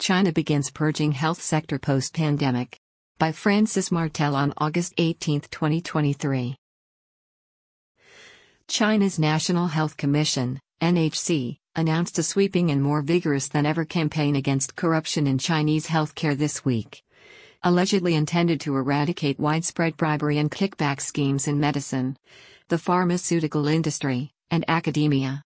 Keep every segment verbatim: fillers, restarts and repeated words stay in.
China begins purging health sector post-pandemic. By Francis Martel on August eighteenth, twenty twenty-three. China's National Health Commission, N H C, announced a sweeping and more vigorous than ever campaign against corruption in Chinese healthcare this week. Allegedly intended to eradicate widespread bribery and kickback schemes in medicine, the pharmaceutical industry, and academia.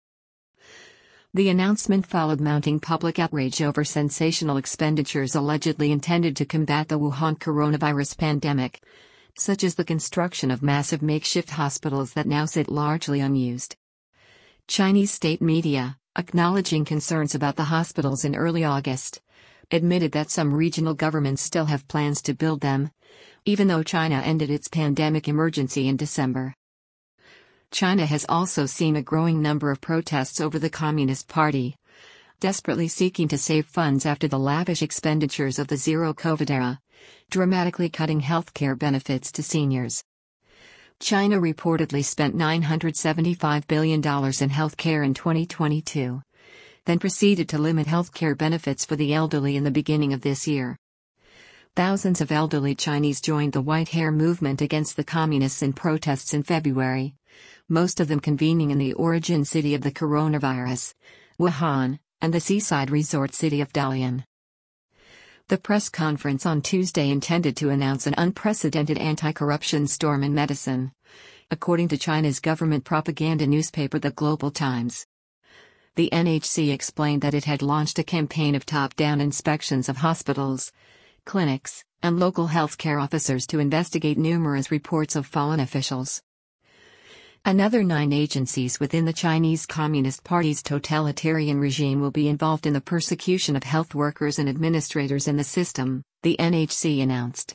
The announcement followed mounting public outrage over sensational expenditures allegedly intended to combat the Wuhan coronavirus pandemic, such as the construction of massive makeshift hospitals that now sit largely unused. Chinese state media, acknowledging concerns about the hospitals in early August, admitted that some regional governments still have plans to build them, even though China ended its pandemic emergency in December. China has also seen a growing number of protests over the Communist Party, desperately seeking to save funds after the lavish expenditures of the zero-COVID era, dramatically cutting healthcare benefits to seniors. China reportedly spent nine hundred seventy-five billion dollars in healthcare in twenty twenty-two, then proceeded to limit healthcare benefits for the elderly in the beginning of this year. Thousands of elderly Chinese joined the White Hair movement against the communists in protests in February, most of them convening in the origin city of the coronavirus, Wuhan, and the seaside resort city of Dalian. The press conference on Tuesday intended to announce an unprecedented anti-corruption storm in medicine, according to China's government propaganda newspaper The Global Times. The N H C explained that it had launched a campaign of top-down inspections of hospitals, clinics, and local healthcare officers to investigate numerous reports of fallen officials. Another nine agencies within the Chinese Communist Party's totalitarian regime will be involved in the persecution of health workers and administrators in the system, the N H C announced.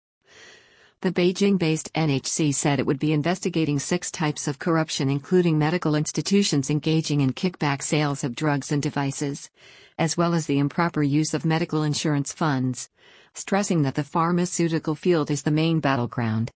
The Beijing-based N H C said it would be investigating six types of corruption, including medical institutions engaging in kickback sales of drugs and devices, as well as the improper use of medical insurance funds, stressing that the pharmaceutical field is the main battleground.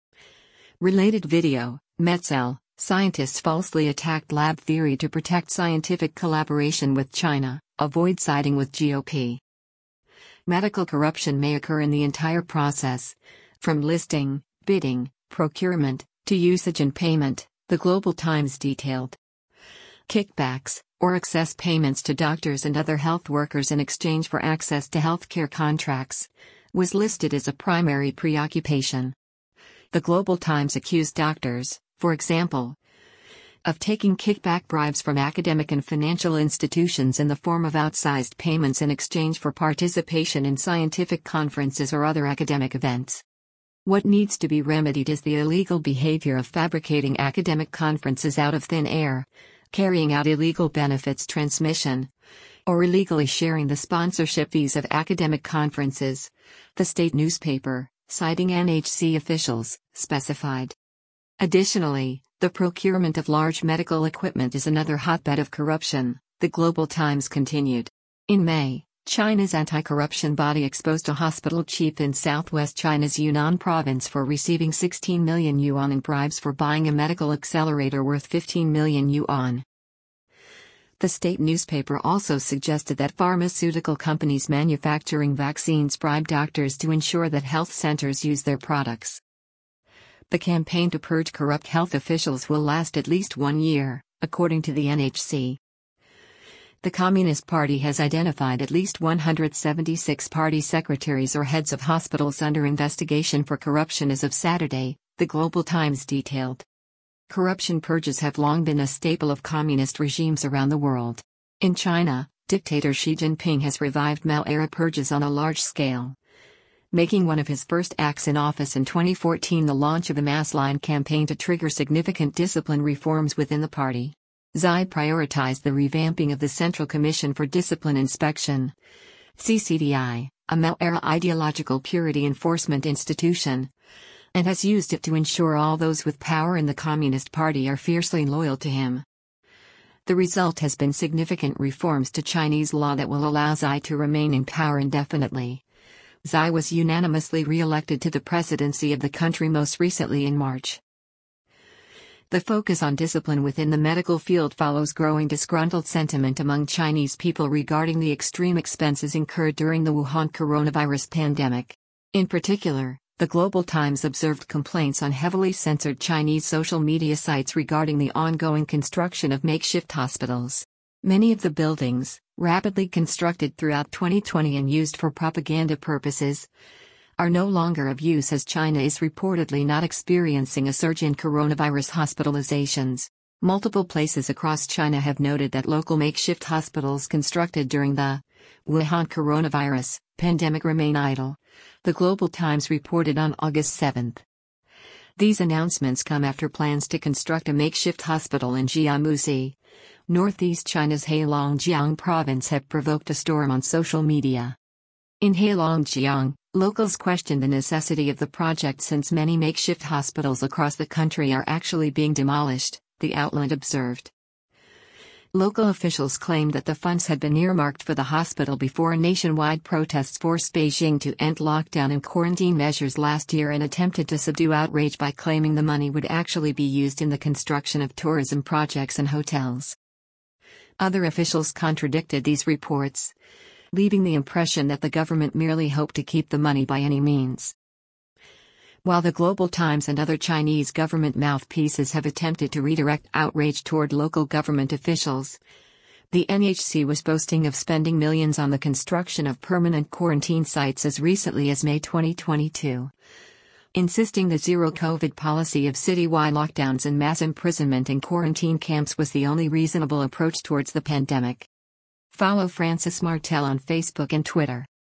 Related video, Metzel, scientists falsely attacked lab theory to protect scientific collaboration with China, avoid siding with G O P. Medical corruption may occur in the entire process, from listing, bidding, procurement, to usage and payment, the Global Times detailed. Kickbacks, or excess payments to doctors and other health workers in exchange for access to healthcare contracts, was listed as a primary preoccupation. The Global Times accused doctors, for example, of taking kickback bribes from academic and financial institutions in the form of outsized payments in exchange for participation in scientific conferences or other academic events. What needs to be remedied is the illegal behavior of fabricating academic conferences out of thin air, carrying out illegal benefits transmission, or illegally sharing the sponsorship fees of academic conferences, the state newspaper, citing N H C officials, specified. Additionally, the procurement of large medical equipment is another hotbed of corruption, the Global Times continued. In May, China's anti-corruption body exposed a hospital chief in southwest China's Yunnan province for receiving sixteen million yuan in bribes for buying a medical accelerator worth fifteen million yuan. The state newspaper also suggested that pharmaceutical companies manufacturing vaccines bribe doctors to ensure that health centers use their products. The campaign to purge corrupt health officials will last at least one year, according to the N H C. The Communist Party has identified at least one hundred seventy-six party secretaries or heads of hospitals under investigation for corruption as of Saturday, the Global Times detailed. Corruption purges have long been a staple of communist regimes around the world. In China, dictator Xi Jinping has revived Mao-era purges on a large scale, making one of his first acts in office in twenty fourteen the launch of a mass line campaign to trigger significant discipline reforms within the party. Xi prioritized the revamping of the Central Commission for Discipline Inspection, C C D I, a Mao-era ideological purity enforcement institution, and has used it to ensure all those with power in the Communist Party are fiercely loyal to him. The result has been significant reforms to Chinese law that will allow Xi to remain in power indefinitely. Xi was unanimously re-elected to the presidency of the country most recently in March. The focus on discipline within the medical field follows growing disgruntled sentiment among Chinese people regarding the extreme expenses incurred during the Wuhan coronavirus pandemic. In particular, the Global Times observed complaints on heavily censored Chinese social media sites regarding the ongoing construction of makeshift hospitals. Many of the buildings, rapidly constructed throughout twenty twenty and used for propaganda purposes, are no longer of use as China is reportedly not experiencing a surge in coronavirus hospitalizations. Multiple places across China have noted that local makeshift hospitals constructed during the Wuhan coronavirus pandemic remain idle, the Global Times reported on August seventh. These announcements come after plans to construct a makeshift hospital in Jiamusi, northeast China's Heilongjiang province, have provoked a storm on social media. In Heilongjiang, locals question the necessity of the project since many makeshift hospitals across the country are actually being demolished, the outlet observed. Local officials claimed that the funds had been earmarked for the hospital before nationwide protests forced Beijing to end lockdown and quarantine measures last year and attempted to subdue outrage by claiming the money would actually be used in the construction of tourism projects and hotels. Other officials contradicted these reports, leaving the impression that the government merely hoped to keep the money by any means. While the Global Times and other Chinese government mouthpieces have attempted to redirect outrage toward local government officials, the N H C was boasting of spending millions on the construction of permanent quarantine sites as recently as May twenty twenty-two, insisting the zero-COVID policy of citywide lockdowns and mass imprisonment in quarantine camps was the only reasonable approach towards the pandemic. Follow Francis Martel on Facebook and Twitter.